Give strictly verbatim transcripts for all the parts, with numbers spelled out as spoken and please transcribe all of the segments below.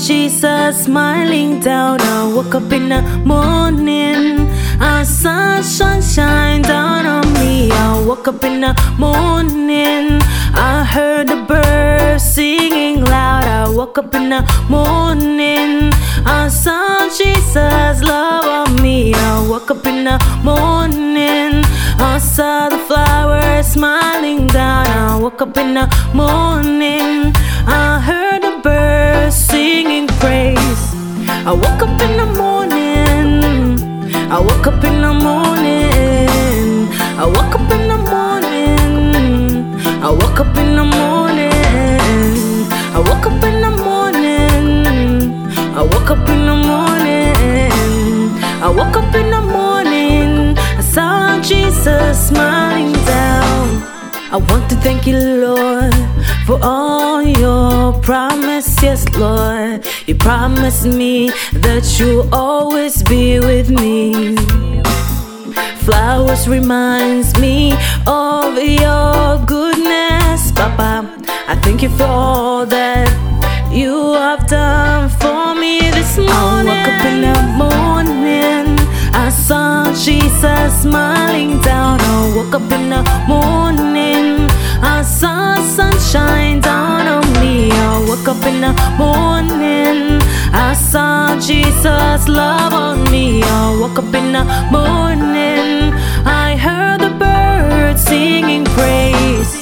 Jesus smiling down. I woke up in the morning, I saw sunshine down on me. I woke up in the morning, I heard the birds singing loud. I woke up in the morning, I saw Jesus love on me. I woke up in the morning, I saw the flowers smiling down. I woke up in the morning, I heard the birds singing praise. I woke up in the morning, I woke up in the morning, I woke up in the morning, I woke up in the morning, I woke up in the morning, I woke up in the morning, I woke up in the morning, I saw Jesus smiling down. I want to thank you, Lord, for all your promise. Yes, Lord, you promised me that you'll always be with me. Flowers reminds me of your goodness, Papa. I thank you for all that you have done for me this morning. I woke up in the morning, I saw Jesus smiling down. I woke up in the morning, I saw sunshine down on me. I woke up in the morning, I saw Jesus love on me. I woke up in the morning, I heard the birds singing praise.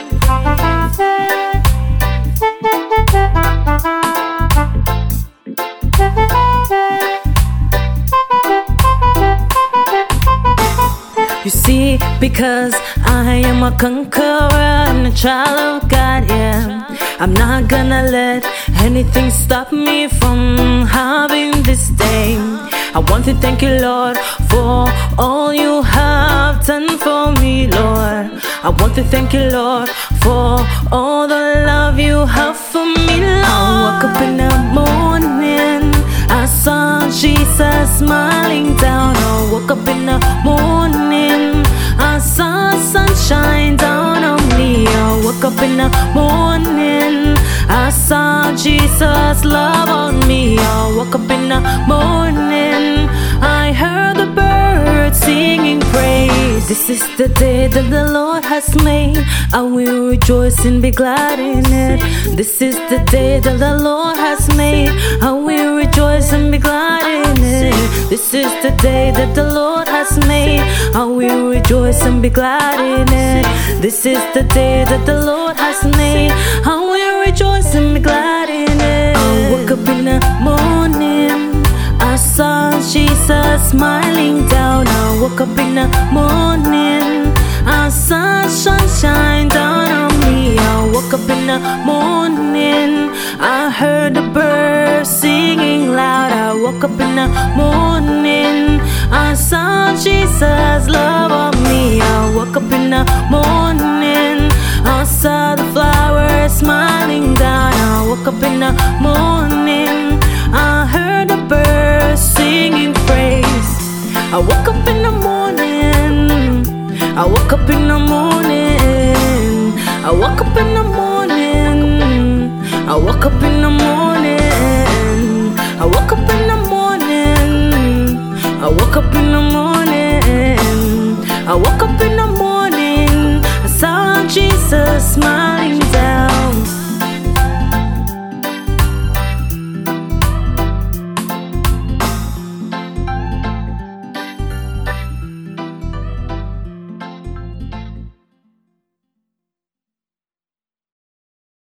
You see, because I am a conqueror and a child of God, yeah, I'm not gonna let anything stop me from having this day. I want to thank you, Lord, for all you have done for me, Lord. I want to thank you, Lord, for all the love you have for me, Lord. I woke up in the morning, I saw Jesus smiling down. I woke up in the morning, I saw sunshine down on me. I woke up in the morning, I saw Jesus love on me. I woke up in the morning, I heard the birds singing praise. This is the day that the Lord has made, I will rejoice and be glad in it. This is the day that the Lord has made, I will rejoice and be glad in it. This is the day that the Lord has made, I will rejoice and be glad in it. This is the day that the Lord has made, I will rejoice and be glad in it. I woke up in the morning, I saw Jesus smiling down. I woke up in the morning, I saw sunshine down on me. I woke up in the morning, I heard the birds singing loud. I woke up in the morning, I saw Jesus love on me. I woke up in the morning, I saw the flowers smiling down. I woke up in the morning, I heard the birds singing praise. I woke up in the morning, I woke up in the morning, I woke up in the morning, I woke up in the morning, I woke up in the morning, I woke up in the morning, I woke up